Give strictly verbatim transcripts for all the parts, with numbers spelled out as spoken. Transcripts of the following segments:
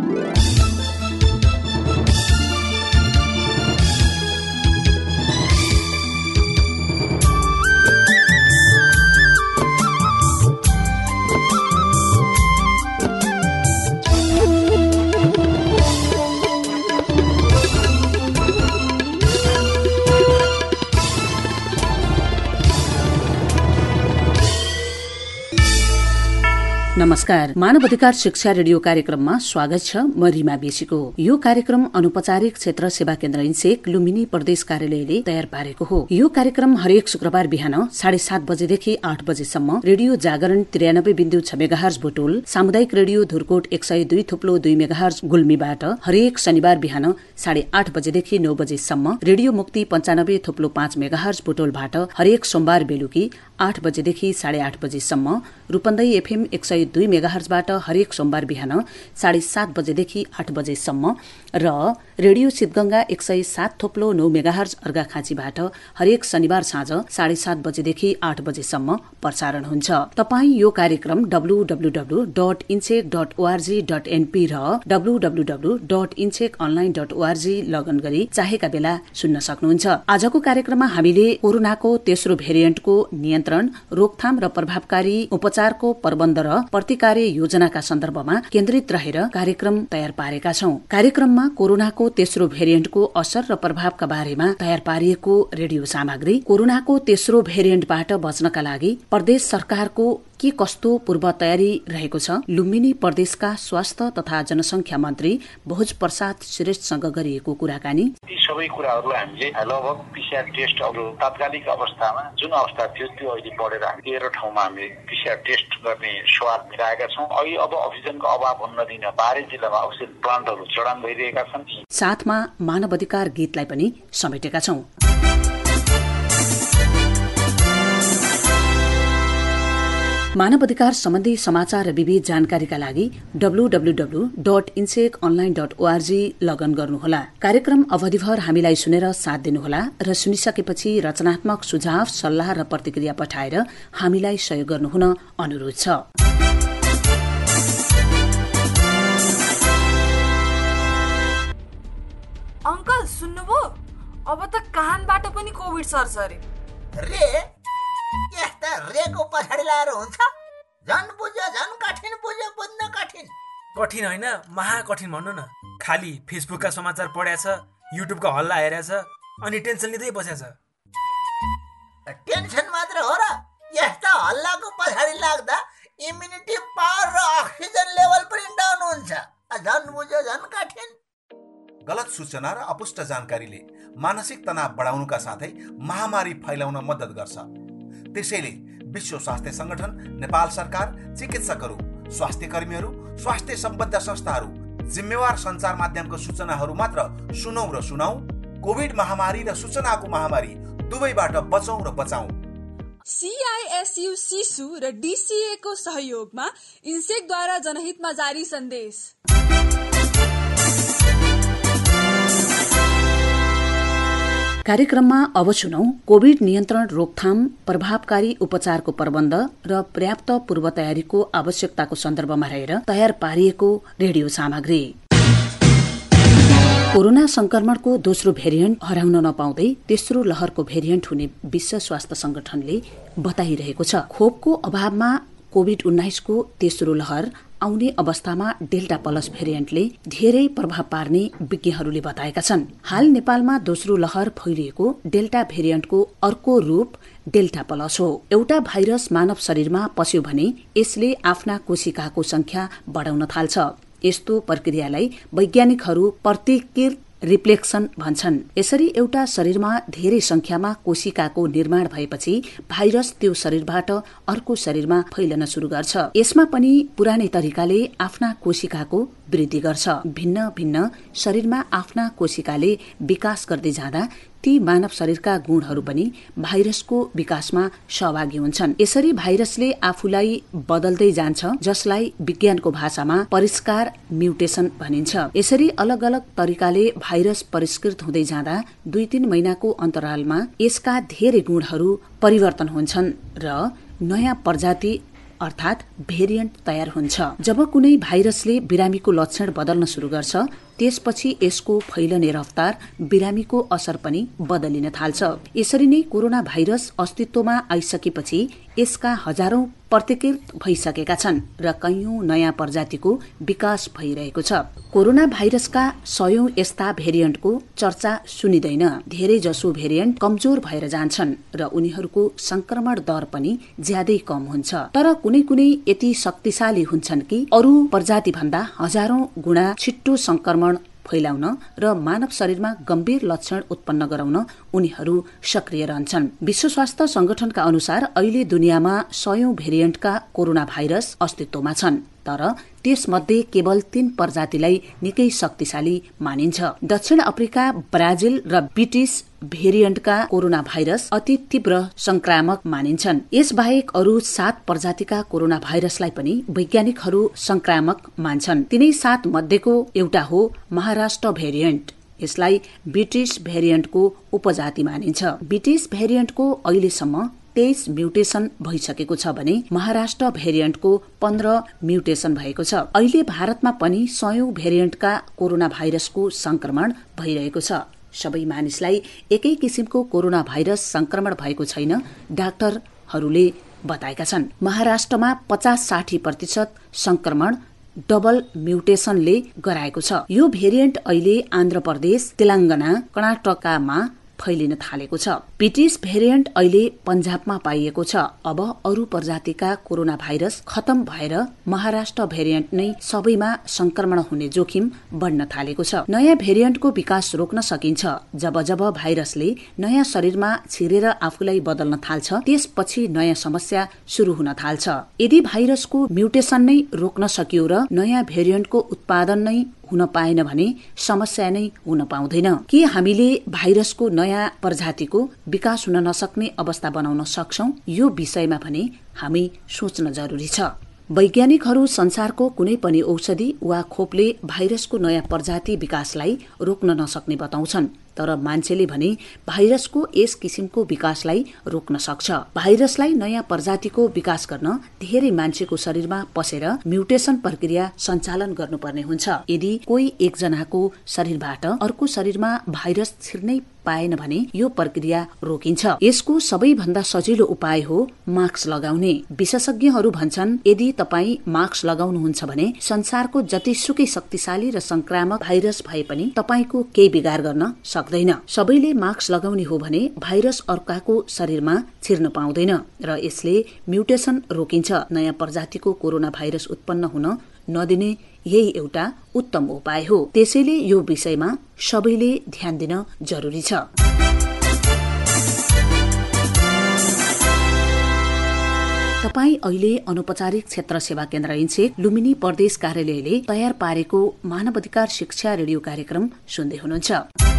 नमस्कार, मानव अधिकार शिक्षा रेडियो कार्यक्रममा स्वागत छ। म रिमा बेसीको। यो कार्यक्रम अनौपचारिक क्षेत्र सेवा केन्द्र इन्सेक लुम्बिनी प्रदेश कार्यालयले तयार पारेको हो। यो कार्यक्रम हरेक शुक्रबार बिहान साढे सात बजेदेखि आठ बजेसम्म रेडियो जागरण त्रियानब्बे बिन्दु छ मेगाहर्ज बुटोल, सामुदायिक रेडियो धुरकोट एक सय दुई थुप्लो दुई मेगाहर्ज गुल्मीबाट हरेक शनिबार बिहान साढे आठ बजेदेखि नौ बजेसम्म रेडियो मुक्ति पञ्चानब्बे थुप्लो पाँच मेगाहर्ज बुटोलबाट हरेक सोमबार बेलुकी आठ बजेदेखि साढे आठ बजेसम्म, रूपन्देही एफएम एक सय दुई मेगाहर्जबाट हरेक सोमबार बिहान साढे सात बजेदेखि आठ बजेसम्म र रेडियो सिद्धगंगा एक सय सात थोप्लो नौ मेगाहर्ज अर्घाखाँचीबाट हरेक शनिबार साँझ साढे सात बजेदेखि आठ बजेसम्म प्रसारण हुन्छ। तपाई यो कार्यक्रम W W W dot INSEC dot org dot NP र W W W dot INSEC online dot ORG login गरी चाहेका बेला सुन्न सक्नुहुन्छ। आजको कार्यक्रममा हामीले कोरोनाको तेस्रो भेरिएन्टको नियन्त्रण, रोकथाम र प्रभावकारी उपचारको प्रबन्ध र प्रतिकार योजनाका सन्दर्भमा केन्द्रित रहेर कार्यक्रम तयार पारेका छौं। कार्यक्रममा कोरोनाको तेस्रो भेरिएन्टको असर र प्रभावका बारेमा तयार पारिएको रेडियो सामग्री, कोरोनाको तेस्रो भेरिएन्टबाट बच्नका लागि प्रदेश सरकारको के कस्तो पूर्व तयारी रहेको छ, लुम्बिनी प्रदेशका स्वास्थ्य तथा जनसंख्या मन्त्री भोज प्रसाद श्रेष्ठसँग गरिएको कुराकानी, यी सबै कुराहरू हामीले लगभग पीसीआर टेस्टहरू तात्कालिक अवस्थामा जुन अवस्था थियो त्यो अहिले बढेर हामी तेह्र ठाउँमा हामीले पीसीआर टेस्ट गर्ने सवाल मिलाएका छौँ। अहिले अब अक्सिजनको अभाव हुन नदिन बाह्र जिल्लामा अक्सिजन प्लान्टहरू चढान भइरहेका छन्। साथमा मानव अधिकार गीतलाई पनि समेटेका छौं। मानव अधिकार सम्बन्धी समाचार र विविध जानकारीका लागि W W W dot INSEC online dot ORG login गर्नुहोला। कार्यक्रम अवधिभर हामीलाई सुनेर साथ दिनुहोला र सुनिसकेपछि रचनात्मक सुझाव, सल्लाह र प्रतिक्रिया पठाएर हामीलाई सहयोग गर्नुहुन अनुरोध छ। अंकल सुन्नुभयो? अब त कानबाट पनि कोभिड सर्छ अरे। रे यस्ता रेको पछाडि लाएर हुन्छ? झन् बुझ्यो, झन् कठिन बुझ्यो, बुझ्न कठिन। कठिन होइन, महाकठिन भन्नु न। खाली फेसबुकका समाचार पढ्याछ, युट्युबका हल्ला हेरेछ, अनि टेन्सन लिँदै बसेछ। टेन्सन मात्र हो र? यस्ता हल्लाको पछाडि लाग्दा इम्युनिटी पावर र अक्सिजन लेभल पनि डाउन हुन्छ। झन् बुझ्यो, झन् कठिन। गलत सूचना र अपुष्ट जानकारीले मानसिक तनाव बढाउनुका साथै महामारी फैलाउन मद्दत गर्छ। त्यसैले विश्व स्वास्थ्य संगठन, नेपाल सरकार, चिकित्सकहरू, स्वास्थ्य कर्मीहरू, स्वास्थ्य सम्बद्ध संस्थाहरू जिम्मेवार सञ्चार माध्यमको सूचनाहरू मात्र सुनौ र सुनाऊ। कोभिड महामारी र सूचनाको महामारी दुवैबाट बचौं र बचाऊ। सीआईएसयू सिसु र डीसीए को सहयोगमा इन्सेकद्वारा जनहितमा जारी सन्देश। कार्यक्रममा अब सुनौ कोभिड नियन्त्रण, रोकथाम, प्रभावकारी उपचारको प्रबन्ध र पर्याप्त पूर्व तयारीको आवश्यकताको सन्दर्भमा रहेर तयार पारिएको रेडियो सामग्री। कोरोना संक्रमणको दोस्रो भेरिएन्ट हराउन नपाउँदै तेस्रो लहरको भेरिएन्ट हुने विश्व स्वास्थ्य संगठनले बताइरहेको छ। खोपको अभावमा कोभिड उन्नाइसको तेस्रो लहर आउने अवस्थामा डेल्टा प्लस भेरिएन्टले धेरै प्रभाव पार्ने विज्ञहरूले बताएका छन्। हाल नेपालमा दोस्रो लहर फैलिएको डेल्टा भेरिएन्टको अर्को रूप डेल्टा प्लस हो। एउटा भाइरस मानव शरीरमा पस्यो भने यसले आफ्ना कोशिकाको संख्या बढाउन थाल्छ। यस्तो प्रक्रियालाई वैज्ञानिकहरू प्रतिकृत रिप्लेक्सन भन्छन्। यसरी एउटा शरीरमा धेरै संख्यामा कोशिकाको निर्माण भएपछि भाइरस त्यो शरीरबाट अर्को शरीरमा फैलन शुरू गर्छ। यसमा पनि पुरानै तरिकाले आफ्ना कोशिकाको वृद्धि गर्छ। भिन्न भिन्न शरीरमा आफ्ना कोशिकाले विकास गर्दै जाँदा ती मानव शरीरका गुणहरू पनि भाइरसको विकासमा सहभागी हुन्छन्। यसरी भाइरसले आफूलाई बदल्दै जान्छ, जसलाई विज्ञानको भाषामा परिष्कार म्युटेसन भनिन्छ। यसरी अलग अलग तरिकाले भाइरस परिष्कृत हुँदै जाँदा दुई तीन महिनाको अन्तरालमा यसका धेरै गुणहरू परिवर्तन हुन्छन् र नयाँ प्रजाति अर्थात् भेरिएन्ट तयार हुन्छ। जब कुनै भाइरसले बिरामीको लक्षण बदल्न सुरु गर्छ त्यसपछि यसको फैलने रफ्तार बिरामीको असर पनि बदलिन थाल्छ। यसरी नै कोरोना भाइरस अस्तित्वमा आइसकेपछि यसका हजारौं प्रतिकृत भइसकेका छन् र कैयौं नयाँ प्रजातिको विकास भइरहेको छ। कोरोना भाइरसका सयौं यस्ता भेरिएन्टको चर्चा सुनिँदैन। धेरै जसो भेरिएन्ट कमजोर भएर जान्छन् र उनीहरूको संक्रमण दर पनि ज्यादै कम हुन्छ। तर कुनै कुनै यति शक्तिशाली हुन्छन् कि अरू प्रजाति भन्दा हजारौं गुणा छिट्टो संक्रमण फैलाउन र मानव शरीरमा गम्भीर लक्षण उत्पन्न गराउन उनीहरू सक्रिय रहन्छन्। विश्व स्वास्थ्य संगठनका अनुसार अहिले दुनियाँमा सयौं भेरिएन्टका कोरोना भाइरस अस्तित्वमा छन्, तर त्यसमध्ये केवल तीन प्रजातिलाई निकै शक्तिशाली मानिन्छ। दक्षिण अफ्रिका, ब्राजिल र ब्रिटिश भेरिएन्टका कोरोना भाइरस अति तीव्र संक्रामक मानिन्छन्। यसबाहेक अरू सात प्रजातिका कोरोना भाइरसलाई पनि वैज्ञानिकहरू संक्रामक मान्छन्। तिनै सात मध्येको एउटा हो महाराष्ट्र भेरिएन्ट। यसलाई ब्रिटिश भेरिएन्टको उपजाति मानिन्छ। ब्रिटिश भेरिएन्टको अहिलेसम्म तेइस म्युटेशन भइसकेको छ भने महाराष्ट्र भेरिएन्टको पन्ध्र म्युटेशन भएको छ। अहिले भारतमा पनि सयौं भेरिएन्टका कोरोना भाइरसको संक्रमण भइरहेको छ। सबै मानिसलाई एकै किसिमको कोरोना भाइरस संक्रमण भएको छैन, डाक्टरहरूले बताएका छन्। महाराष्ट्रमा पचास साठी प्रतिशत संक्रमण डबल म्युटेशनले गराएको छ। यो भेरिएन्ट अहिले आन्ध्र प्रदेश, तेलंगाना, कर्नाटकमा फैलिन थालेको छ। ब्रिटिश भेरिएन्ट अहिले पन्जाबमा पाइएको छ। अब अरू प्रजातिका कोरोना भाइरस खतम भएर महाराष्ट्र भेरिएन्ट नै सबैमा संक्रमण हुने जोखिम बढ्न थालेको छ। नयाँ भेरिएन्टको विकास रोक्न सकिन्छ। जब जब भाइरसले नयाँ शरीरमा छिरेर आफूलाई बदल्न थाल्छ त्यसपछि नयाँ समस्या शुरू हुन थाल्छ। यदि भाइरसको म्युटेशन नै रोक्न सकियो र नयाँ भेरिएन्टको उत्पादन नै हुन पाएन भने समस्या नै हुन पाउँदैन। के हामीले भाइरसको नयाँ प्रजातिको विकास हुन नसक्ने अवस्था बनाउन सक्छौं? यो विषयमा भने हामी सोच्न जरुरी छ। वैज्ञानिकहरू संसारको कुनै पनि औषधि वा खोपले भाइरसको नयाँ प्रजाति विकासलाई रोक्न नसक्ने बताउँछन्, तर मान्छेले भने भाइरसको यस किसिमको विकासलाई रोक्न सक्छ। भाइरसलाई नयाँ प्रजातिको विकास गर्न धेरै मान्छेको शरीरमा पसेर म्युटेशन प्रक्रिया सञ्चालन गर्नुपर्ने हुन्छ। यदि कोही एकजनाको शरीरबाट अर्को शरीरमा भाइरस छिर्नै पाएन भने यो प्रक्रिया रोकिन्छ। यसको सबैभन्दा सजिलो उपाय हो मास्क लगाउने। विशेषज्ञहरू भन्छन् यदि तपाई मास्क लगाउनुहुन्छ भने संसारको जतिसुकै शक्तिशाली र संक्रामक भाइरस भए पनि तपाईको केही बिगार गर्न सक्दैन। सबैले मास्क लगाउने हो भने भाइरस अर्काको शरीरमा छिर्न पाउँदैन र यसले म्युटेशन रोकिन्छ। नयाँ प्रजातिको कोरोना भाइरस उत्पन्न हुन नदिने यही एउटा उत्तम उपाय हो। त्यसैले यो विषयमा सबैले ध्यान दिन जरुरी छ। तपाई अहिले अनौपचारिक क्षेत्र सेवा केन्द्र इन्सेक लुम्बिनी प्रदेश कार्यालयले तयार पारेको मानवाधिकार शिक्षा रेडियो कार्यक्रम सुन्दै हुनुहुन्छ।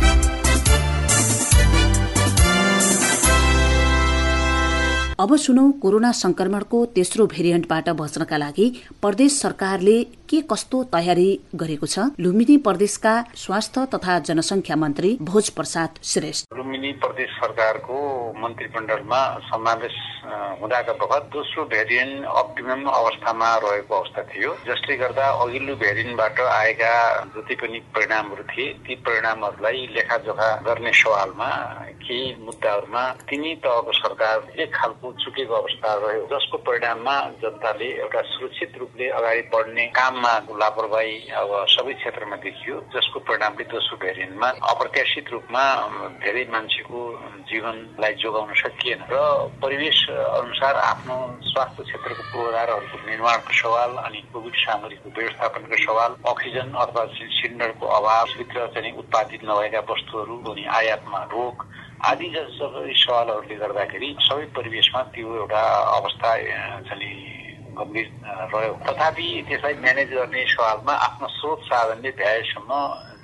अब सुनौ कोरोना संक्रमणको तेस्रो भेरिएन्टबाट बच्नका लागि प्रदेश सरकारले के कस्तो तयारी गरेको छ? लुम्बिनी प्रदेशका स्वास्थ्य तथा जनसंख्या मन्त्री भोज प्रसाद श्रेष्ठ। लुम्बिनी प्रदेश सरकारको मन्त्रीमण्डलमा समावेश हुँदाका बखत दोस्रो भेरिएन्ट अप्टिमम अवस्थामा रहेको अवस्था थियो, जसले गर्दा अघिल्लो भेरिएन्टबाट आएका जति पनि परिणामहरू थिए ती परिणामहरूलाई लेखाजोखा गर्ने सवालमा केही मुद्दाहरूमा तिनै तहको सरकार एक खालको चुकेको अवस्था रह्यो, जसको परिणाममा जनताले एउटा सुरक्षित रूपले अगाडि बढ्ने काममा लापरवाही अब सबै क्षेत्रमा देखियो, जसको परिणामले दोस्रो भेरिएन्टमा अप्रत्याशित रूपमा धेरै मान्छेको जीवनलाई जोगाउन सकिएन र परिवेश अनुसार आफ्नो स्वास्थ्य क्षेत्रको पूर्वाधारहरूको निर्माणको सवाल अनि कोभिड सामग्रीको व्यवस्थापनको सवाल, अक्सिजन अथवा सिलिन्डरको अभाव, भित्र चाहिँ उत्पादित नभएका वस्तुहरू अनि आयातमा रोक आदि जस्ता सवालहरूले गर्दाखेरि सबै परिवेशमा त्यो एउटा अवस्था चाहिँ गम्भीर रह्यो। तथापि त्यसलाई म्यानेज गर्ने सवालमा आफ्नो स्रोत साधनले भ्याएसम्म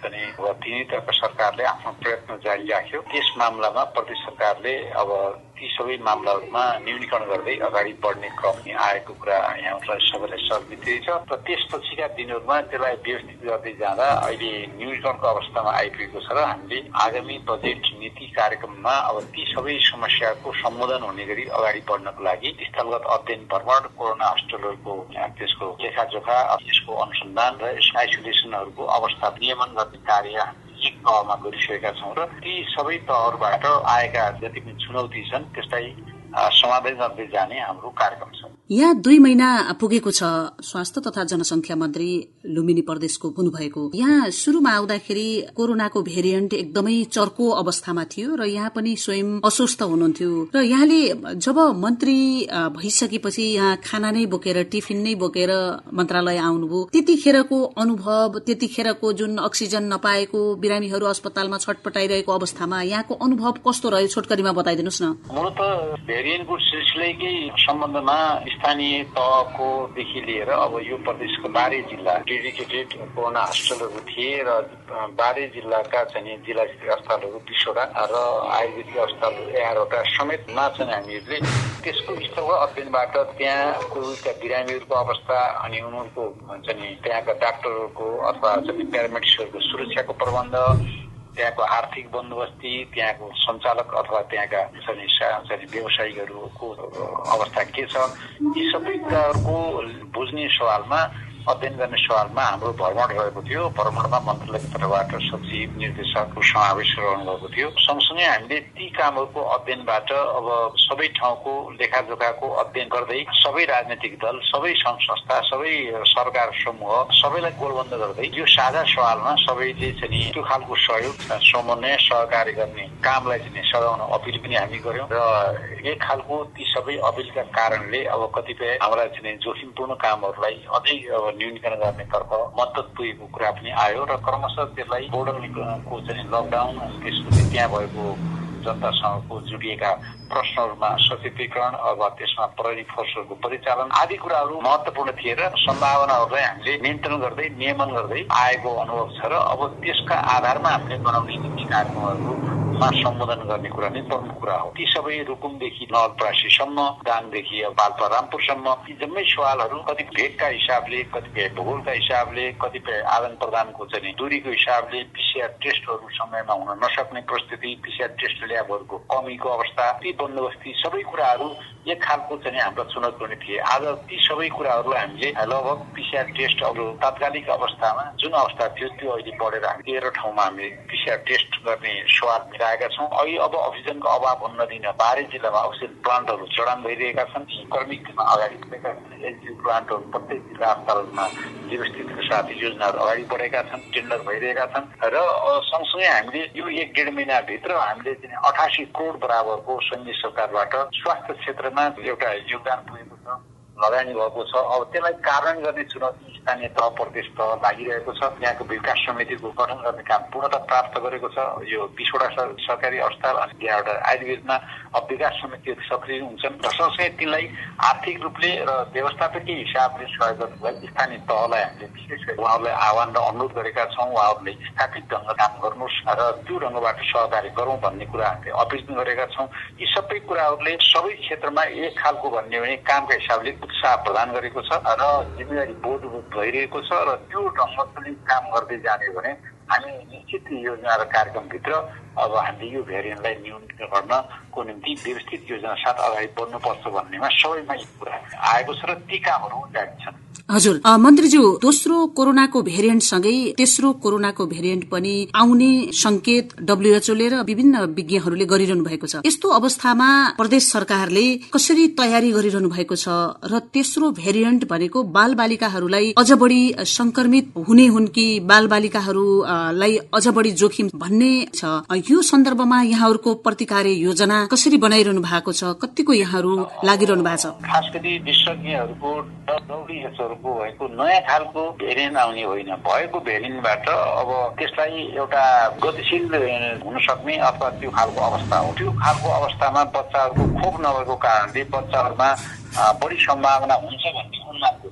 चाहिँ तिनैतर्फ सरकारले आफ्नो प्रयत्न जारी राख्यो। त्यस मामलामा प्रदेश सरकारले अब ती सबै मामलाहरूमा न्यूनीकरण गर्दै अगाडि बढ्ने क्रम आएको कुरा यहाँलाई सबैलाई सर्विदिँदै छ र त्यसपछिका दिनहरूमा त्यसलाई व्यवस्थित गर्दै जाँदा अहिले न्यूनीकरणको अवस्थामा आइपुगेको छ र हामीले आगामी बजेट नीति कार्यक्रममा अब ती सबै समस्याको सम्बोधन हुने गरी अगाडि बढ्नको लागि स्थलगत अध्ययन भ्रमण, कोरोना हस्पिटलहरूको त्यसको लेखाजोखा, यसको अनुसन्धान र आइसोलेसनहरूको अवस्था नियमन गर्ने कार्य एक तहमा गरिसकेका छौँ र ती सबै तहहरूबाट आएका जति पनि चुनौती छन् त्यसलाई समाधान गर्दै जाने हाम्रो कार्यक्रम छ। यहाँ दुई महिना पुगेको छ स्वास्थ्य तथा जनसंख्या मन्त्री लुम्बिनी प्रदेशको हुनुभएको। यहाँ शुरूमा आउँदाखेरि कोरोनाको भेरिएन्ट एकदमै चर्को अवस्थामा थियो र यहाँ पनि स्वयं अस्वस्थ हुनुहुन्थ्यो र यहाँले जब मन्त्री भइसकेपछि यहाँ खाना नै बोकेर टिफिन नै बोकेर मन्त्रालय आउनुभयो, त्यतिखेरको अनुभव, त्यतिखेरको जुन अक्सिजन नपाएको बिरामीहरू अस्पतालमा छटपटाइरहेको अवस्थामा यहाँको अनुभव कस्तो रह्यो? छोटकरीमा बताइदिनुहोस् न। मूलत भेरिएन्टको सिलसिलाकै सम्बन्धमा स्थानीय तहकोदेखि लिएर अब यो प्रदेशको बाह्रै जिल्ला डेडिकेटेड कोरोना हस्पिटलहरू थिए र बाह्रै जिल्लाका चाहिँ जिल्ला स्तरीय अस्पतालहरू बिसवटा र आयुर्वेदिक अस्पतालहरू एघारवटा समेतमा चाहिँ हामीहरूले त्यसको स्थलगत अध्ययनबाट त्यहाँ कोभिडका बिरामीहरूको अवस्था अनि उनीहरूको भन्छ नि त्यहाँका डाक्टरहरूको अथवा चाहिँ प्यारामेडिक्सहरूको सुरक्षाको प्रबन्ध, त्यहाँको आर्थिक बन्दोबस्ती, त्यहाँको सञ्चालक अथवा त्यहाँका चाहिँ व्यवसायीहरूको अवस्था के छ, यी सबै कुराहरूको बुझ्ने सवालमा अध्ययन गर्ने सवालमा हाम्रो भ्रमण रहेको थियो। भ्रमणमा मन्त्रालयको तर्फबाट सचिव, निर्देशकको समावेश रहनुभएको थियो। सँगसँगै हामीले ती कामहरूको अध्ययनबाट अब सबै ठाउँको लेखाजोखाको अध्ययन गर्दै सबै राजनैतिक दल, सबै सङ्घ संस्था, सबै सरकार समूह सबैलाई गोलबन्द गर्दै यो साझा सवालमा सबैले चाहिँ त्यो खालको सहयोग, समन्वय, सहकार्य गर्ने कामलाई चाहिँ सघाउन अपिल पनि हामी गर्यौं र एक खालको ती सबै अपिलका कारणले अब कतिपय हाम्रा चाहिँ जोखिमपूर्ण कामहरूलाई अझै न्यूनीकरण गर्नेतर्फ मद्दत पुगेको कुरा पनि आयो र क्रमशः त्यसलाई बोर्डरको चाहिँ लकडाउन, त्यसपछि त्यहाँ भएको जनतासँगको जोडिएका प्रश्नहरूमा सचेतीकरण, अब त्यसमा प्रहरी फोर्सहरूको परिचालन आदि कुराहरू महत्त्वपूर्ण थिए र सम्भावनाहरूलाई हामीले नियन्त्रण गर्दै नियमन गर्दै आएको अनुभव छ र अब त्यसका आधारमा हामीले बनाउने नीति कार्यक्रमहरूमा सम्बोधन गर्ने कुरा नै प्रमुख कुरा हो। ती सबै रुकुमदेखि नवलपरासीसम्म, दाङदेखि पाल्पा रामपुरसम्म यी जम्मै सवालहरू कति भेगका हिसाबले, कतिपय भूगोलका हिसाबले, कतिपय आदान प्रदानको चाहिँ दूरीको हिसाबले, पीसीआर टेस्टहरू समयमा हुन नसक्ने परिस्थिति, पीसीआर टेस्ट ल्याबहरूको कमीको अवस्था, ती बन्दोबस्ती सबै कुराहरू एक खालको चाहिँ हाम्रो चुनौती पनि थिए। आज ती सबै कुराहरूलाई हामीले लगभग पीसीआर टेस्टहरू तात्कालिक अवस्थामा जुन अवस्था थियो त्यो अहिले बढेर हामी तेह्र ठाउँमा हामीले पीसीआर टेस्ट गर्ने सवाल मिलाएका छौँ। अहिले अब अक्सिजनको अभाव हुन नदिन बाह्रै जिल्लामा अक्सिजन प्लान्टहरू जडान भइरहेका छन्। क्रमिक अगाडि बढेका एलजी प्लान्टहरू प्रत्येक जिल्ला अस्पतालमा व्यवस्थितको साथ योजनाहरू अगाडि बढेका छन्, टेन्डर भइरहेका छन् र सँगसँगै हामीले यो एक डेढ महिनाभित्र हामीले चाहिँ अठासी करोड बराबरको सैन्य सरकारबाट स्वास्थ्य क्षेत्रमा एउटा योगदान पुगेको छ, लगानी भएको छ। अब त्यसलाई कार्यान्वयन गर्ने चुनौती स्थानीय तह, प्रदेश तह लागिरहेको छ। यहाँको विकास समितिको गठन गर्ने काम पूर्णता प्राप्त गरेको छ। यो बिसवटा सरकारी अस्पताल अनि त्यहाँबाट आयुर्वेदमा अब विकास समितिहरू सक्रिय हुन्छन् र सँगसँगै तिनलाई आर्थिक रूपले र व्यवस्थापकीय हिसाबले सहयोग गर्नुलाई स्थानीय तहलाई हामीले विशेष गरी उहाँहरूलाई आह्वान र अनुरोध गरेका छौँ। उहाँहरूले स्थापित ढङ्ग काम गर्नुहोस् र त्यो ढङ्गबाट सहकार्य गरौँ भन्ने कुरा हामीले अपिल पनि गरेका छौँ। यी सबै कुराहरूले सबै क्षेत्रमा एक खालको भन्ने भने कामका हिसाबले उत्साह प्रदान गरेको छ र जिम्मेवारी बोधबोध भइरहेको छ र त्यो ढङ्गले काम गर्दै जाने भने हामी निश्चित योजना र कार्यक्रमभित्र अब हामीले यो भेरिएन्टलाई न्यूनीकरण गर्नको निम्ति व्यवस्थित योजना साथ अगाडि बढ्नुपर्छ भन्नेमा सबैमा एक कुरा आएको छ र ती कामहरू जारी छन्। हजुर मन्त्रीज्यू, दोस्रो कोरोनाको भेरिएन्ट सँगै तेस्रो कोरोनाको भेरिएन्ट पनि आउने संकेत डब्ल्यूएचओले र विभिन्न विज्ञहरूले गरिरहनु भएको छ। यस्तो अवस्थामा प्रदेश सरकारले कसरी तयारी गरिरहनु भएको छ र तेस्रो भेरिएन्ट भनेको बाल बालिकाहरूलाई अझ बढी संक्रमित हुने हुन् कि बाल बालिकाहरूलाई अझ बढी जोखिम भन्ने छ। यो सन्दर्भमा यहाँहरूको प्रतिकार योजना कसरी बनाइरहनु भएको छ? कतिको यहाँहरू लागिरहनु भएको छ? खास गरी विशेषज्ञहरूको डब्ल्यूएचओहरूको भएको नयाँ खालको भेरिएन्ट आउने होइन, भएको भेरिएन्टबाट अब त्यसलाई एउटा गतिशील हुन सक्ने अथवा त्यो खालको अवस्था हो। त्यो खालको अवस्थामा बच्चाहरूको खोप नभएको कारणले बच्चाहरूमा बढी सम्भावना हुन्छ भन्ने अनुमानको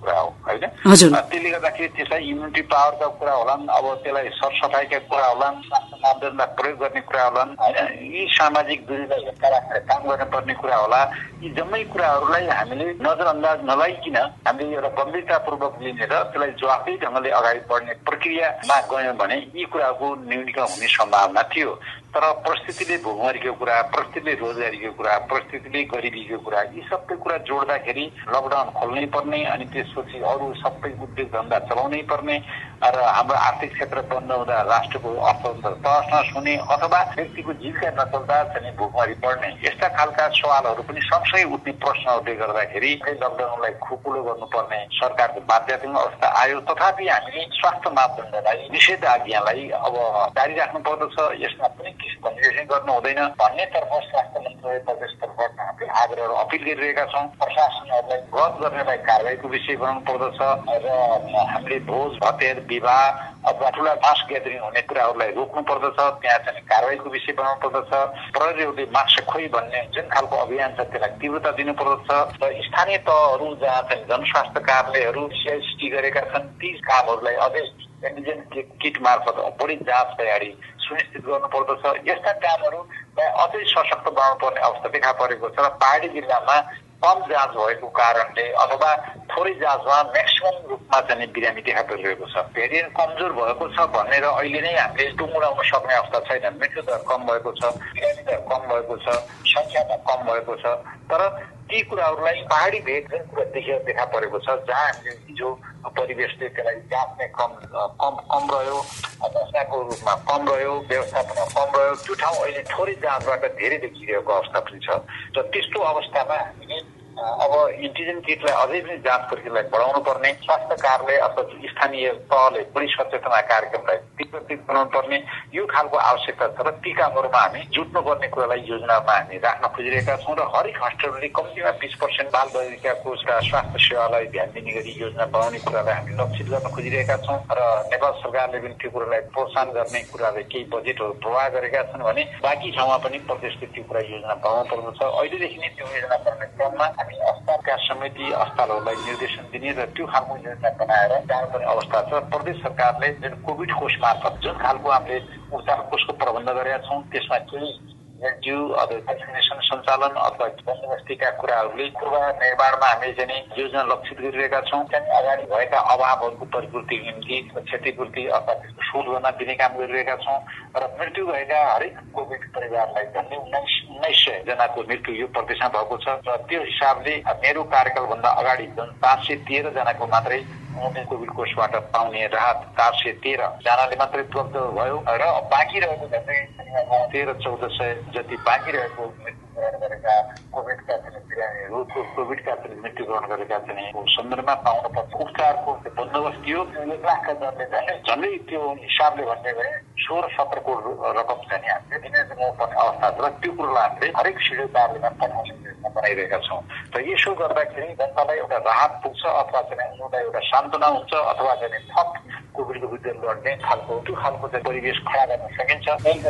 कुरा हो होइन। त्यसले गर्दाखेरि त्यसलाई इम्युनिटी पावरका कुरा होलान्, अब त्यसलाई सरसफाइका कुरा होलान्, स्वास्थ्य मापदण्डलाई प्रयोग गर्ने कुरा होलान् होइन, यी सामाजिक दूरीलाई हेरका राखेर काम गर्नुपर्ने कुरा होला। यी जम्मै कुराहरूलाई हामीले नजरअन्दाज नलाइकन हामीले एउटा गम्भीरतापूर्वक लिनेर त्यसलाई जवाफदेही ढङ्गले अगाडि बढ्ने प्रक्रियामा गयौँ भने यी कुराको न्यूनीकरण हुने सम्भावना थियो। तर परिस्थितिले भोकमरीको कुरा, परिस्थितिले रोजगारीको कुरा, परिस्थितिले गरिबीको कुरा, यी सबै कुरा जोड्दाखेरि लकडाउन खोल्नै पर्ने अनि त्यसपछि अरू सबै उद्योग धन्दा चलाउनै पर्ने र हाम्रो आर्थिक क्षेत्र बन्द हुँदा राष्ट्रको अर्थतन्त्र तहस हुने अथवा व्यक्तिको जीविका नचल्दा चाहिँ भोकमरी बढ्ने यस्ता खालका सवालहरू पनि सँगसँगै उठ्ने प्रश्नहरूले गर्दाखेरि लकडाउनलाई खुकुलो गर्नुपर्ने सरकारको बाध्यतात्मक अवस्था आयो। तथापि हामीले स्वास्थ्य मापदण्डलाई निषेधाज्ञालाई अब जारी राख्नु पर्दछ, यसमा पनि कन्सिडरेसन गर्नु हुँदैन भन्नेतर्फ स्वास्थ्य मन्त्रालय प्रदेशतर्फ हामीले आग्रह र अपिल गरिरहेका छौँ। प्रशासनहरूलाई गत गर्नेलाई कारबाहीको विषय बनाउनु पर्दछ र हामीले भोज भतेर विवाह अथवा ठुला मास ग्यादरिङ हुने कुराहरूलाई रोक्नु पर्दछ, त्यहाँ चाहिँ कारबाहीको विषय बनाउनु पर्दछ। प्रहरीहरूले मास्क खोइ भन्ने जुन खालको अभियान छ त्यसलाई तीव्रता दिनु पर्दछ र स्थानीय तहहरू जहाँ चाहिँ जनस्वास्थ्य कार्यालयहरू सिआइसिटी गरेका छन् ती कामहरूलाई अझै एन्टिजेन किट मार्फत बढी जाँच तयारी सुनिश्चित गर्नु पर्दछ। यस्ता कामहरूलाई अझै सशक्त बनाउनु पर्ने अवस्था देखा परेको छ र पहाडी जिल्लामा कम जाँच भएको कारणले अथवा थोरै जाँचमा म्याक्सिमम रूपमा चाहिँ बिरामी देखा परिरहेको छ। भेरिएन्ट कमजोर भएको छ भनेर अहिले नै हामीले टुङ्गुराउन सक्ने अवस्था छैन। मृत्यु दर कम भएको छ, बिरामी दर कम भएको छ, सङ्ख्यामा कम भएको छ। तर ती कुराहरूलाई पहाडी भेग जुन कुरा देखिएर देखा परेको छ जहाँ हामीले हिजो परिवेशले त्यसलाई जाँच्ने कम कम कम रह्यो, अवस्थाको रूपमा कम रह्यो, व्यवस्थापन कम रह्यो, त्यो ठाउँ अहिले थोरै जाँचबाट धेरै देखिरहेको अवस्था पनि छ। र त्यस्तो अवस्थामा हामीले अब एन्टिजेन किटलाई अझै पनि जाँच प्रक्रियालाई बढाउनु पर्ने, स्वास्थ्य कार्यालय अथवा स्थानीय तहले बढी सचेतना कार्यक्रमलाई तीव्र बनाउनु पर्ने यो खालको आवश्यकता छ र ती कामहरूमा हामी जुट्नु पर्ने कुरालाई योजनामा हामी राख्न खोजिरहेका छौँ र हरेक हस्पिटलले कम्तीमा बिस पर्सेन्ट बाल बालिकाको स्वास्थ्य सेवालाई ध्यान दिने गरी योजना बनाउने कुरालाई हामी लक्षित गर्न खोजिरहेका छौँ र नेपाल सरकारले पनि त्यो कुरालाई प्रोत्साहन गर्ने कुराले केही बजेटहरू प्रवाह गरेका छन् भने बाँकी ठाउँमा पनि प्रदेशले त्यो कुरा योजना बनाउनु पर्दछ। अहिलेदेखि नै त्यो योजना बनाउने क्रममा हामी अस्पतालका समिति अस्पतालहरूलाई निर्देशन दिने र त्यो खालको योजना बनाएर जानुपर्ने अवस्था छ। प्रदेश सरकारले जुन कोभिड कोष मार्फत जुन खालको हामीले उपचार कोषको प्रबन्ध गरेका छौँ त्यसमा केही एनजिओ अथवा भ्याक्सिनेसन सञ्चालन अथवा बन्दोबस्तीका कुराहरूले पूर्व निर्माणमा हामीले चाहिँ योजना लक्षित गरिरहेका छौँ। त्यहाँ अगाडि भएका अभावहरूको परिपूर्तिको निम्ति क्षतिपूर्ति अथवा त्यसको शोधना दिने काम गरिरहेका छौँ र मृत्यु भएका हरेक कोभिड परिवारलाई झन्डै उन्नाइस उन्नाइस सय जनाको मृत्यु यो प्रदेशमा भएको छ र त्यो हिसाबले मेरो कार्यकालभन्दा अगाडि जुन पाँच सय तेह्र जनाको मात्रै कोभिड कोषबाट पाउने राहत चार सय तेह्र जनाले मात्रै उपलब्ध भयो र बाँकी रहेको झन्डै तेह्र चौध सय जति बाँकी रहेको मृत्युवरण गरेका कोभिडका बिरामीहरू कोभिडका मृत्युवरण गरेका चाहिँ सन्दर्भमा पाउनुपर्छ उपचारको बन्दोबस्त थियो। एक लाखका दरले चाहिँ झन्डै त्यो हिसाबले भन्ने भए सोह्र सत्र करोड रकम चाहिँ हामीले दिने पर्ने अवस्था छ र त्यो कुरोलाई हामीले हरेक सिडिउल पार्टीमा पठाउने योजना बनाइरहेका छौँ र यसो गर्दाखेरि जनतालाई एउटा राहत पुग्छ अथवा चाहिँ उनीहरूलाई एउटा सान्त्वना हुन्छ अथवा चाहिँ थप कोभिडको विरुद्ध लड्ने खालको त्यो खालको चाहिँ परिवेश खडा गर्न सकिन्छ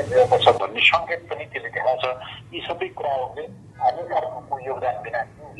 भन्ने सङ्केत पनि त्यसले देखाउँछ। यी सबै कुराहरूले अधिकारको योगदान बिना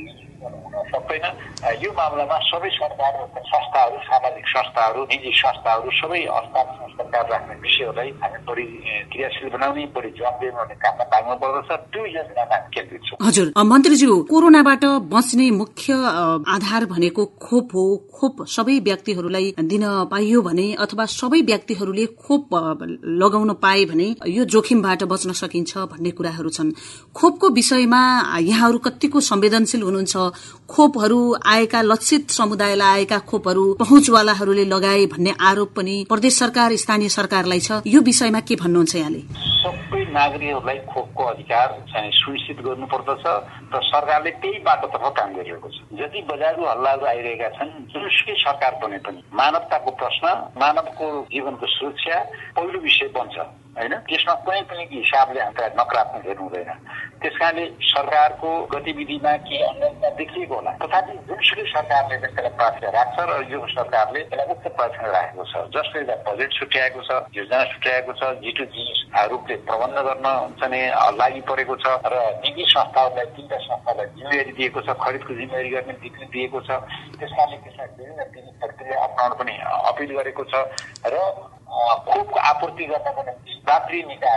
हुन सक्दैन। यो मामलामा सबै सरकार संस्थाहरू, सामाजिक संस्थाहरू, निजी संस्थाहरू सबै अस्पताल सरकार राख्ने विषयहरूलाई हामी बढी क्रियाशील बनाउने, बढी जवाबदेही बनाउने काममा लाग्नु पर्दछ। त्यो योजनामा केन्द्रित छौँ। हजुर मन्त्रीज्यू, कोरोनाबाट बच्ने मुख्य आधार भनेको खोप हो। खोप सबै व्यक्तिहरूलाई दिन पाइयो भने अथवा सबै व्यक्तिहरूले खोप लगाउन पाए भने यो जोखिमबाट बच्न सकिन्छ भन्ने कुराहरू छन्। खोपको विषयमा यहाँहरू कतिको संवेदनशील हुनुहुन्छ? खोपहरू आएका लक्षित समुदायलाई आएका खोपहरू पहुँचवालाहरूले लगाए भन्ने आरोप पनि प्रदेश सरकार स्थानीय सरकारलाई छ। यो विषयमा के भन्नुहुन्छ यहाँले? सबै नागरिकहरूलाई खोपको अधिकार चाहिँ सुनिश्चित गर्नुपर्दछ र सरकारले त्यही बाटोतर्फ काम गरिरहेको छ। जति बजारु हल्लाहरू आइरहेका छन् जुनसुकै सरकार बने पनि मानवताको प्रश्न, मानवको जीवनको सुरक्षा पहिलो विषय बन्छ होइन। त्यसमा कुनै पनि हिसाबले हामीलाई नकारात्मक हेर्नु हुँदैन। त्यसकारणले सरकारको गतिविधिमा के अन्यता देखिएको होला। तथापि जुनसुकै सरकारले त्यसलाई प्राथमिकता राख्छ र यो सरकारले त्यसलाई उच्च प्राथमिकता राखेको छ, जसले बजेट छुट्याएको छ, योजना छुट्याएको छ, जी टू जी रूपले प्रबन्ध गर्न चाहिँ लागि परेको छ र निजी संस्थाहरूलाई तीनटा संस्थालाई जिम्मेवारी दिएको छ, खरिदको जिम्मेवारी गर्ने दिएको छ। त्यसकारणले त्यसलाई विभिन्न प्रक्रिया अपनाउन पनि अपिल गरेको छ र खोपको आपूर्ति गर्नको निम्ति रात्रि निकाय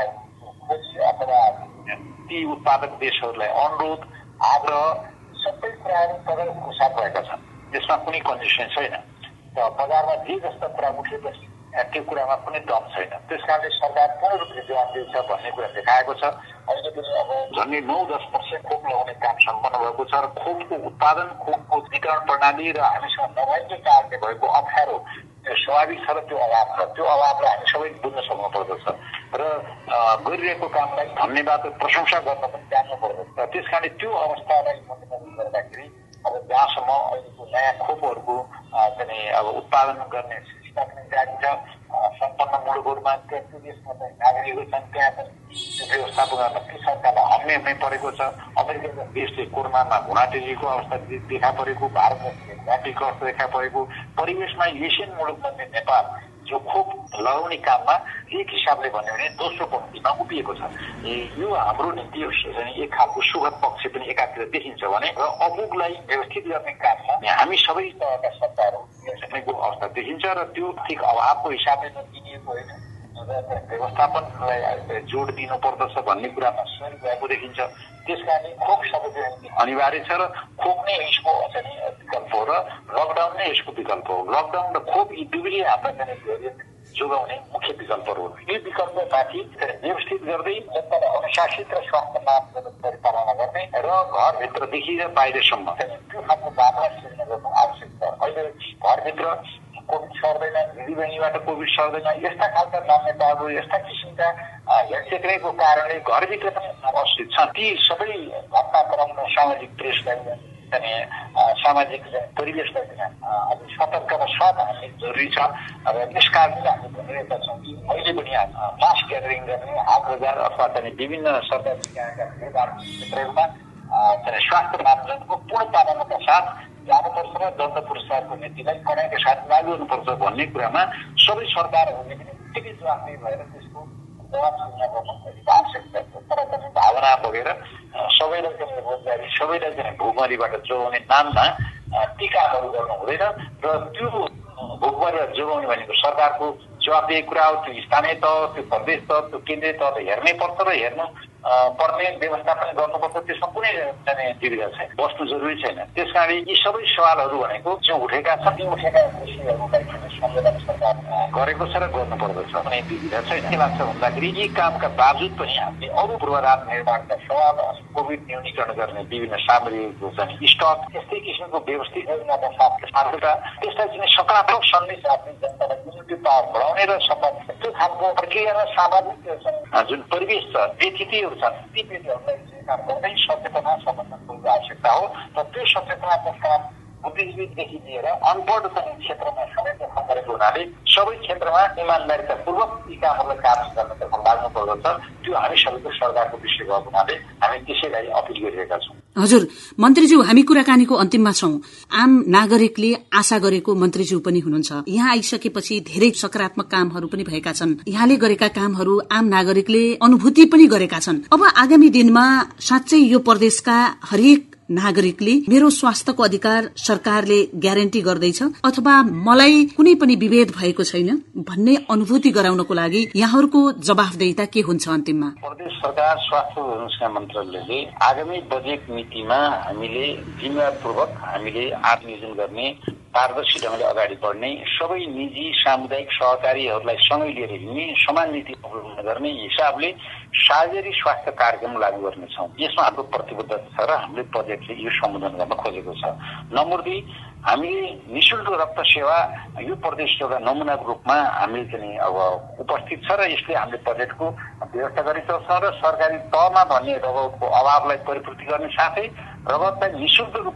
अथवा ती उत्पादक देशहरूलाई अनुरोध आग्रह सबै कुराहरू तगेर खुसा भएका छन्। त्यसमा कुनै कन्डिसन छैन। बजारमा जे जस्ता कुरा उठेपछि त्यो कुरामा कुनै दम छैन। त्यसकारणले सरकार पूर्ण रूपले जवाबदेही छ भन्ने कुरा देखाएको छ। अहिले पनि अब झन्डै नौ दस पर्सेन्ट खोप लगाउने काम सम्पन्न भएको छ र खोपको उत्पादन, खोपको वितरण प्रणाली र हामीसँग नभएकै कारणले भएको अप्ठ्यारो त्यो स्वाभाविक छ र त्यो अभाव छ। त्यो अभावलाई हामी सबै बुझ्न सक्नु पर्दछ र गरिरहेको कामलाई धन्यवाद र प्रशंसा गर्न पनि जान्नु पर्दछ। र त्यस कारणले त्यो अवस्थालाई मध्यनजर गर्दाखेरि अब जहाँसम्म अहिलेको नयाँ खोपहरूको चाहिँ अब उत्पादन गर्ने सिलसिला पनि जारी छ। सम्पन्न मुलुकहरूमा त्यो देशमा चाहिँ नागरिकहरू छन्, त्यहाँ पनि व्यवस्थापन गर्न ती सरकारलाई हम्ने हम्ने परेको छ। अमेरिका देशले कोरोनामा घुँडाटेजीको अवस्था देखा परेको, भारतमा घुँडाटेजीको अवस्था देखा परेको, परिवेशमा एसियन मुलुकमध्ये नेपाल जो खोप लगाउने काममा एक हिसाबले भन्यो भने दोस्रो पंक्तिमा उभिएको छ। यो हाम्रो निम्ति एक खालको सुखद पक्ष पनि एकातिर देखिन्छ भने र अपुगलाई व्यवस्थित गर्ने काममा हामी सबै तहका सरकारहरूको अवस्था देखिन्छ र त्यो आर्थिक अभावको हिसाबले नदिएको होइन, व्यवस्थापनलाई जोड दिनु पर्दछ भन्ने कुरामा सहयोग भएको देखिन्छ। त्यसकारणले खोप सबैको अनिवार्य छ र खोप नै यसको विकल्प हो र लकडाउन नै यसको विकल्प हो। लकडाउन र खोप यी दुवैले हामीलाई जोगाउने मुख्य विकल्पहरू हो। यी विकल्पमाथि व्यवस्थित गर्दै जनतालाई अनुशासित र स्वास्थ्य मापदण्ड परिपालना गर्ने र घरभित्रदेखि र बाहिरसम्म त्यो खालको वातावरण सृजना गर्नु आवश्यक छ। अहिले घरभित्र कोभिड सर्दैन, दिदीबहिनीबाट कोभिड सर्दैन, यस्ता खालका मान्यताहरू, यस्ता किसिमका हेरचेक्राइको कारणले घरभित्र पनि अवस्थित छ। ती सबै घटनाक्रम र सामाजिक प्रेसलाई अनि सामाजिक परिवेशलाई अब सतर्क र साथ हाल्ने जरुरी छ। अब यस कारणले हामी भनिरहेका छौँ कि अहिले पनि मास ग्यादरिङ गर्ने हात बजार अथवा चाहिँ विभिन्न सरकारी निकायका क्षेत्रहरूमा स्वास्थ्य मापदण्डको पूर्ण पालनाका साथ जानुपर्छ र दण्ड पुरस्कारको नीतिलाई कडाइका साथ लागू गर्नुपर्छ भन्ने कुरामा सबै सरकारहरूले पनि उत्तिकै जवाफदेही भएर त्यसको जवाब सिर्जना गर्नु आवश्यकता छ। तर पनि भावना बगेर सबैलाई चाहिँ रोजगारी, सबैलाई चाहिँ भोकमरीबाट जोगाउने नाममा ती कामहरू गर्नु हुँदैन र त्यो भोकमरीबाट जोगाउने भनेको सरकारको जवाबदेही कुरा हो। त्यो स्थानीय तह, त्यो प्रदेश तह, त्यो केन्द्रीय तहले हेर्नै पर्छ र हेर्नु पर्ने व्यवस्थापन गर्नुपर्छ। त्यसमा कुनै चाहिँ दुविधा छैन, बस्नु जरुरी छैन। त्यस कारणले यी सबै सवालहरू भनेको जो उठेका छन्, ती उठेका विषयहरूलाई संवेदन सरकार गरेको छ र गर्नुपर्दछ, कुनै दुविधा छैन। के लाग्छ भन्दाखेरि यी कामका बावजुद पनि हामीले अरू पूर्वाधार निर्माणका सवाल, कोभिड न्यूनीकरण गर्ने विभिन्न सामग्रीको चाहिँ स्टक, यस्तै किसिमको व्यवस्थित योजनाका साथमा त्यसलाई चाहिँ सकारात्मक सन्देश आफ्नो जनतालाई इम्युनिटी पावर बढाउने र त्यो खालको प्रक्रिया र सामाजिक जुन परिवेश छ, व्यतिथिहरू छन्, ती व्यक्तिहरूलाई काम गर्दै सचेतना समर्थन पुग्ने आवश्यकता हो। र त्यो सचेतनाको काम बुद्धिजीवीदेखि लिएर अनपढ क्षेत्रमा सबै काम गरेको हुनाले सबै क्षेत्रमा इमान्दारितापूर्वक यी कामहरूलाई कार्य गर्नतर्फ लाग्नु पर्दछ। त्यो हामी सबैको सरकारको विषय भएको हुनाले हामी त्यसैलाई अपिल गरिरहेका छौँ। हजुर मन्त्रीज्यू, हामी कुराकानीको अन्तिममा छौं। आम नागरिकले आशा गरेको मन्त्रीज्यू पनि हुनुहुन्छ। यहाँ आइसकेपछि धेरै सकारात्मक कामहरू पनि भएका छन्। यहाँले गरेका कामहरू आम नागरिकले अनुभूति पनि गरेका छन्। अब आगामी दिनमा साँच्चै यो प्रदेशका हरेक नागरिकले मेरो स्वास्थ्यको अधिकार सरकारले ग्यारेन्टी गर्दैछ अथवा मलाई कुनै पनि विभेद भएको छैन भन्ने अनुभूति गराउनको लागि यहाँहरूको जवाफदेहिता के हुन्छ? अन्तिममा प्रदेश सरकार स्वास्थ्य जनसेवा मन्त्रालयले आगामी बजेट नीतिमा हामीले जिम्मेवारपूर्वक हामीले आत्मनियोजन गर्ने, पारदर्शी ढंगले अगाडि बढ्ने, सबै निजी सामुदायिक सहकारीहरूलाई सँगै लिएर हिँड्ने, समान नीति अवलम्बन गर्ने हिसाबले सार्वजनिक स्वास्थ्य कार्यक्रम लागू गर्नेछौँ। यसमा हाम्रो प्रतिबद्धता छ र हामीले बजेटले यो सम्बोधन गर्न खोजेको छ। नम्बर दुई, हामीले निःशुल्क रक्त सेवा यो प्रदेश एउटा नमुनाको रूपमा हामीले चाहिँ अब उपस्थित छ र यसले हामीले बजेटको व्यवस्था गरेको छ र सरकारी तहमा भन्ने रगतको अभावलाई परिपूर्ति गर्ने साथै रगतलाई निःशुल्क रूपले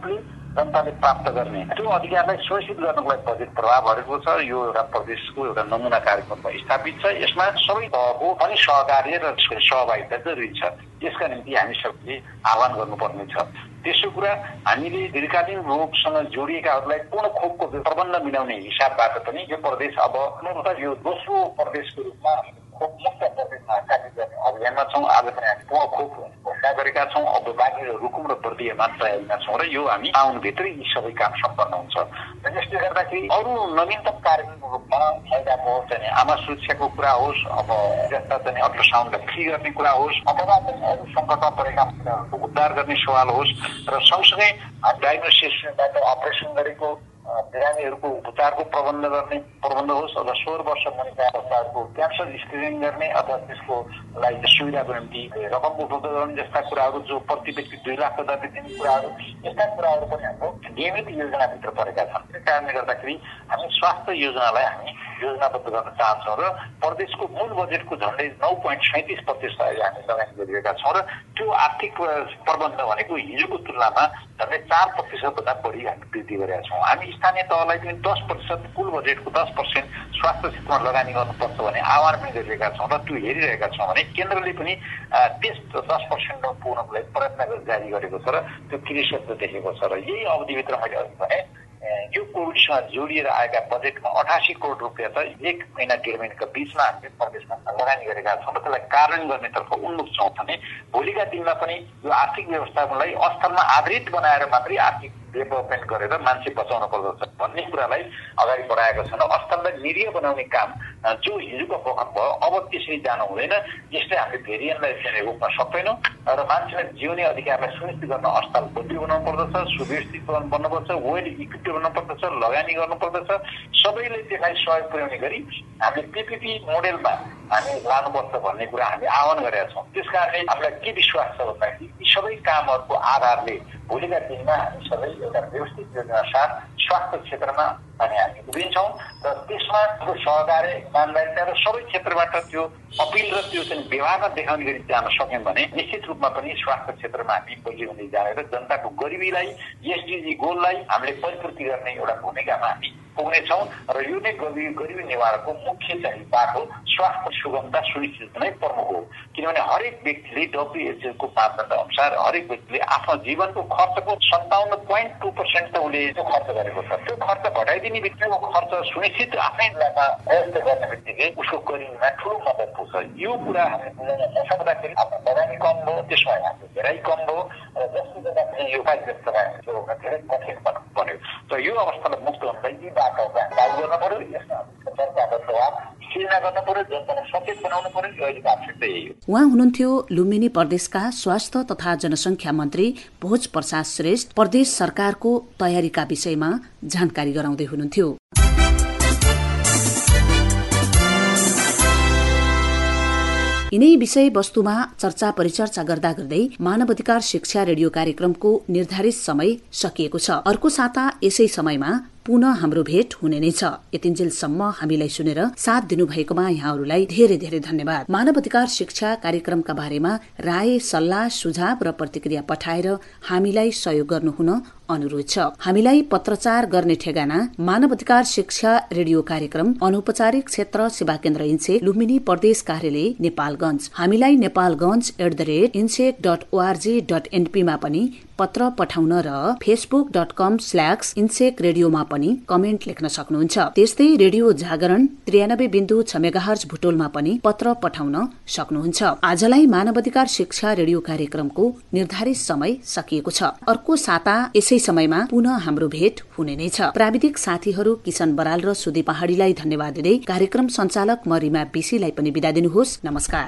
जनताले प्राप्त गर्ने त्यो अधिकारलाई सुनिश्चित गर्नको लागि बजेट प्रभाव भएको छ। यो एउटा प्रदेशको एउटा नमुना कार्यक्रममा स्थापित छ। यसमा सबै तहको पनि सहकार्य र सहभागिता जरुरी छ। यसका निम्ति हामी सबैले आह्वान गर्नुपर्ने छ। तेस्रो कुरा, हामीले दीर्घकालीन रोगसँग जोडिएकाहरूलाई पूर्ण खोपको प्रबन्ध मिलाउने हिसाबबाट पनि यो प्रदेश अब यो दोस्रो प्रदेशको रूपमा खोप मुक्त प्रदेशमा कार्य गर्ने अभियानमा छौँ। आज पनि हामी पूर्ण खोप घोषणा गरेका छौँ। अब बाँकी रुकुम र प्रक्रियामा तयारीमा छौँ र यो हामी साउनभित्रै यी सबै काम सम्पन्न हुन्छ। र यसले गर्दाखेरि अरू नवीनतम कार्यक्रमको रूपमा महिलाको चाहिँ आमा सुरक्षाको कुरा होस्, अब जस्ता चाहिँ अल्ट्रासाउन्डलाई फ्री गर्ने कुरा होस्, अथवा चाहिँ अरू सङ्कटमा परेका महिलाहरूको उद्धार गर्ने सवाल होस् र सँगसँगै डायग्नोसिसबाट अपरेसन गरेको बिरामीहरूको उपचारको प्रबन्ध गर्ने प्रबन्ध होस्, अथवा सोह्र वर्ष मुनिका बच्चाहरूको क्यान्सर स्क्रिनिङ गर्ने अथवा त्यसको लागि सुविधाको निम्ति रकम उपलब्ध गर्ने जस्ता कुराहरू, जो प्रति व्यक्ति दुई लाख दरले दिने कुराहरू, यस्ता कुराहरू पनि हाम्रो नियमित योजनाभित्र परेका छन्। त्यस कारणले गर्दाखेरि हामी स्वास्थ्य योजनालाई हामी योजनाबद्ध गर्न चाहन्छौँ र प्रदेशको मूल बजेटको झन्डै नौ पोइन्ट सैतिस प्रतिशत अहिले हामी लगानी गरिरहेका छौँ र त्यो आर्थिक प्रबन्ध भनेको हिजोको तुलनामा झन्डै चार प्रतिशतभन्दा बढी हामी वृद्धि गरेका छौँ। हामी स्थानीय तहलाई पनि दस प्रतिशत कुल बजेटको दस पर्सेन्ट स्वास्थ्य क्षेत्रमा लगानी गर्नुपर्छ भन्ने आह्वान पनि गरिरहेका छौँ र त्यो हेरिरहेका छौँ भने केन्द्रले पनि त्यस दस पर्सेन्ट पुर्याउनको लागि प्रयत्न जारी गरेको छ र त्यो कृषक देखेको छ। र यही अवधिभित्र मैले अघि भने यो कोभिडसँग जोडिएर आएका बजेटमा अठासी करोड रुपियाँ त एक महिना डेढ महिनाको बिचमा हामीले प्रदेशमा लगानी गरेका छौँ र त्यसलाई कार्यान्वयन गर्नेतर्फ उन्मुख छौँ भने भोलिका दिनमा पनि यो आर्थिक व्यवस्थापनलाई अस्थलमा आधारित बनाएर मात्रै आर्थिक डेभलपमेन्ट गरेर मान्छे बचाउन पर्दछ भन्ने कुरालाई अगाडि बढाएको छ र अस्थललाई निरीह बनाउने काम जो हिजोको बखत भयो अब त्यसरी जानु हुँदैन। यसले हामीले भेरिएन्टलाई चाहिँ रोक्न सक्दैनौँ र मान्छेलाई जिउने अधिकारलाई सुनिश्चित गर्न अस्थल बलियो बनाउनु पर्दछ, सुव्यवस्थित बन्नुपर्छ, वेल इक्विप्ड बनाउनुपर्दछ, लगानी गर्नुपर्दछ। सबैले त्यसलाई सहयोग पुर्याउने गरी हामीले पिपिपी मोडेलमा हामी लानुपर्छ भन्ने कुरा हामी आह्वान गरेका छौँ। त्यस कारणले हामीलाई के विश्वास छ भन्दाखेरि यी सबै कामहरूको आधारले भोलिका दिनमा हामी सबै एउटा व्यवस्थित योजना साथ स्वास्थ्य क्षेत्रमा अनि हामी उभिन्छौँ र त्यसमा त्यो सहकार्य इमान्दारिता र सबै क्षेत्रबाट त्यो अपिल र त्यो चाहिँ व्यवहारमा देखाउने गरी जान सक्यौँ भने निश्चित रूपमा पनि स्वास्थ्य क्षेत्रमा हामी बलियो हुँदै जाने र जनताको गरिबीलाई एसडिजी गोललाई हामीले परिपूर्ति गर्ने एउटा भूमिकामा हामी पुग्नेछौँ र यो नै गरिबी गरिबी निवारणको मुख्य चाहिँ बाटो स्वास्थ्य सुगमता सुनिश्चित नै प्रमुख हो। किनभने हरेक व्यक्तिले डब्ल्युएचओको मापदण्ड अनुसार हरेक व्यक्तिले आफ्नो जीवनको खर्चको सन्ताउन्न पोइन्ट टू पर्सेन्ट त उसले त्यो खर्च गरेको छ। त्यो खर्च घटाइदिने बित्तिकै खर्च सुनिश्चित आफ्नै बेलामा व्यवस्था गर्ने बित्तिकै उसको गरिबीमा ठुलो मद्दत पुग्छ। यो कुरा हामीले बुझाउन नसक्दाखेरि आफ्नो लगानी कम भयो, त्यसमा हाम्रो धेरै कम भयो र जसले गर्दाखेरि यो कार्यक्रमलाई जोड्न धेरै कठिन बन्यो। र यो अवस्थालाई मुक्त हुनलाई यी बाटोमा लागू गर्न पर्यो, यसमा सरकारको प्रभाव सिर्जना गर्न पर्यो, जनतालाई सचेत बनाउनु पर्यो। यो अहिलेको आवश्यकता यही हो। उहाँ हुनुहुन्थ्यो लुम्बिनी प्रदेशका स्वास्थ्य तथा जनसङ्ख्या मन्त्री भोज प्रसाद श्रेष्ठ। प्रदेश सरकारको तयारीका विषयमा जानकारी गराउँदै हुनुहुन्थ्यो। यिनै विषय वस्तुमा चर्चा परिचर्चा गर्दा गर्दै मानव अधिकार शिक्षा रेडियो कार्यक्रमको निर्धारित समय सकिएको छ। अर्को साता यसै समयमा पुनः हाम्रो भेट हुने नै छ। यतिन्जेलसम्म हामीलाई सुनेर साथ दिनुभएकोमा यहाँहरूलाई धेरै धेरै धन्यवाद। मानव अधिकार शिक्षा कार्यक्रमका बारेमा राय, सल्लाह, सुझाव र प्रतिक्रिया पठाएर हामीलाई सहयोग गर्नुहुन अनुरोध छ। हामीलाई पत्रचार गर्ने ठेगाना मानव अधिकार शिक्षा रेडियो कार्यक्रम, अनौपचारिक क्षेत्र सेवा केन्द्र इन्सेक, लुम्बिनी प्रदेश कार्यालय, नेपालगञ्ज। हामीलाई Nepalgunj at the rate INSEC dot org dot एनपीमा पनि पत्र पठाउन र Facebook dot com slash INSEC रेडियोमा पनि कमेन्ट लेख्न सक्नुहुन्छ। त्यस्तै रेडियो जागरण त्रियानब्बे बिन्दु छ मेगाहर्ज भुटोलमा पनि पत्र पठाउन सक्नुहुन्छ। आजलाई मानव अधिकार शिक्षा रेडियो कार्यक्रमको निर्धारित समय सकिएको छ। अर्को साता यसै समयमा पुनः हाम्रो भेट हुने नै छ। प्राविधिक साथीहरू किशन बराल र सुदी पहाडीलाई धन्यवाद दिँदै कार्यक्रम सञ्चालक म रिमा बिसीलाई पनि बिदा दिनुहोस्। नमस्कार।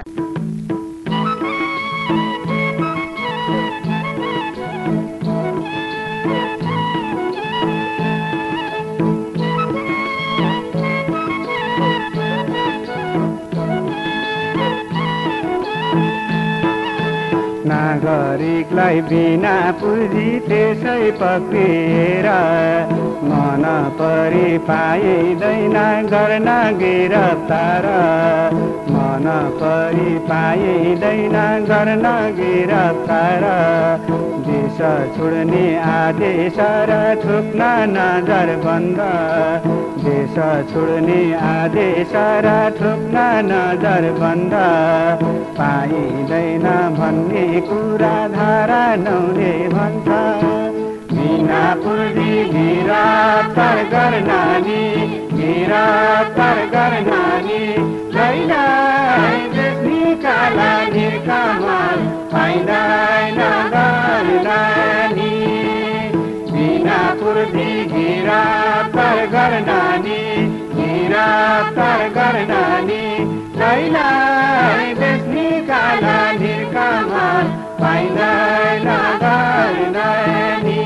नागरिकलाई बिना पुँजी त्यसै पक्रिएर मन परि पाइँदैन गर्न गिरफ्तार, मन परि पाइँदैन गर्न गिरफ्तार। देश छोड्ने आदेश र थुक्न नजर बन्द देश छोड्ने आदेश र थुक्न नजर बन्द पाइँदैन भन्ने कुरा धारा नौले भन्छ बिना पुर्जी गिरफ्तार गर्नानी गिरफ्तार गर्नानी लैलाई देख्ने काला निर्कामल पाइँदैन गर्नानी बिना पुर्जी गिरफ्तार गर्नानी गिरफ्तार गर्नानी लैलाई देख्ने काला निर्कामल पाइँदैन गर्नानी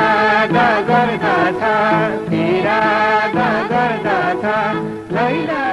गर्दछ फिराद गर्दछ लैला